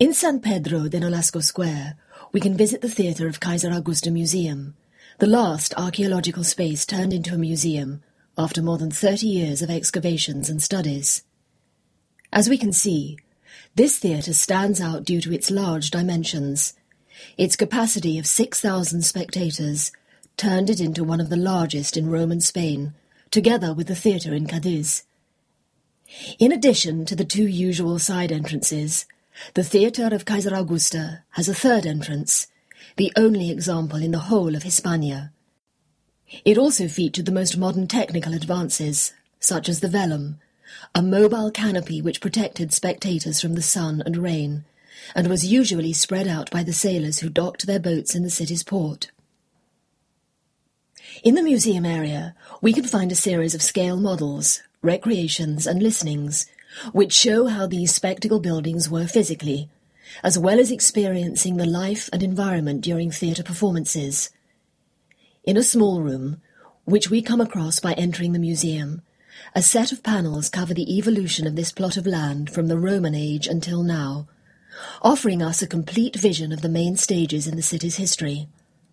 In San Pedro de Nolasco Square, we can visit the theatre of Kaiser Augusta Museum, the last archaeological space turned into a museum after more than 30 years of excavations and studies. As we can see, this theatre stands out due to its large dimensions. Its capacity of 6,000 spectators turned it into one of the largest in Roman Spain, together with the theatre in Cadiz. In addition to the two usual side entrances, the theatre of Kaiser Augusta has a third entrance, the only example in the whole of Hispania. It also featured the most modern technical advances, such as the velum, a mobile canopy which protected spectators from the sun and rain, and was usually spread out by the sailors who docked their boats in the city's port. In the museum area, we can find a series of scale models, recreations and listenings, which show how these spectacle buildings were physically, as well as experiencing the life and environment during theatre performances. In a small room, which we come across by entering the museum, a set of panels cover the evolution of this plot of land from the Roman age until now, offering us a complete vision of the main stages in the city's history.